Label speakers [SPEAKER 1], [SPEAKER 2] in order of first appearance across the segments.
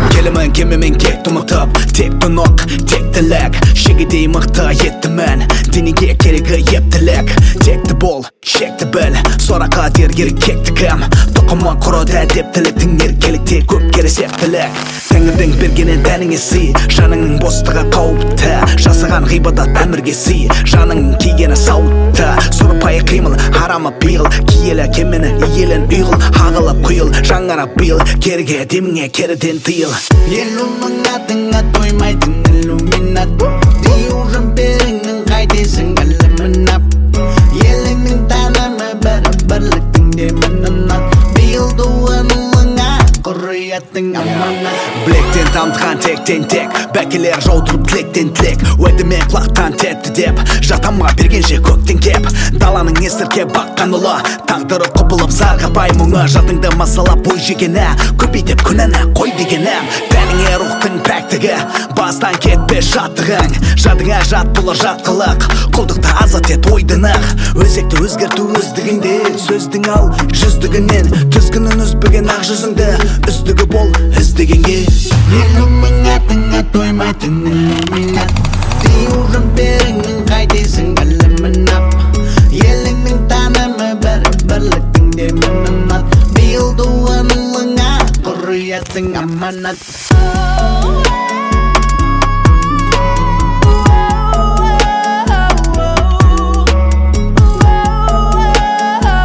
[SPEAKER 1] Kelimin kemimin kekti mıhtap Tekti nok, tekti lak Şegidey mıhta yettimen Diniye keregi yeptilak Tekti bol, şekti bil Sora kadir geri kekti kam Tokuman kuroda deptiliktin erkelikte köp kere septilak Tengirden bergenen taningesi Janыңның бостығы қауіпті Жасыған ғибадат әміргесі Жаның кигені сауытты Сұрпайы қимыл, харамы пиғыл Киелі кемені, иелін үйғыл Хағылып құйыл, жаңара бейіл Керге деміңе керіден тыйыл
[SPEAKER 2] Елумың атыңа тоймайтын иллюминат Диужын беріңнің қайтесің ілімінап Еліңнің танымы бірліктің демінінат Бейіл дуынылыңа құрыяттың аманат
[SPEAKER 1] Білектен тамтыған тектен тек Бәкелер жаудырып тілектен тілек Өдіме құлақтан тәтті деп Жатамға бергенше көктен кеп Даланың есірке баққан ұлы Тағдыры құбылып зарғапай мұңы Жадыңды масалап бой жегені Көбейтіп күнәні қой дегенім Тәніңе рухтың пәктігі Бастан кетпе жаттығың Жадыңа жат бұлы жатқылық Құлдықты азат ет ойдынық Өзекті өзгерту өздігіңде Сөздің ал жүздігінен Түзгінін үзбеген ақ жүзіңді Үздігі бол іздегенге
[SPEAKER 2] Елумың атыңа тоймайтын иллюминат Диужын беріңнің қайтесің ілімінап Еліңнің танымы бірліктің демінінат Бейіл дуынылыңа құрыяттың аманат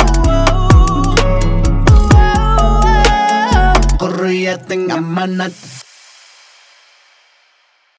[SPEAKER 2] Құрыяттың аманат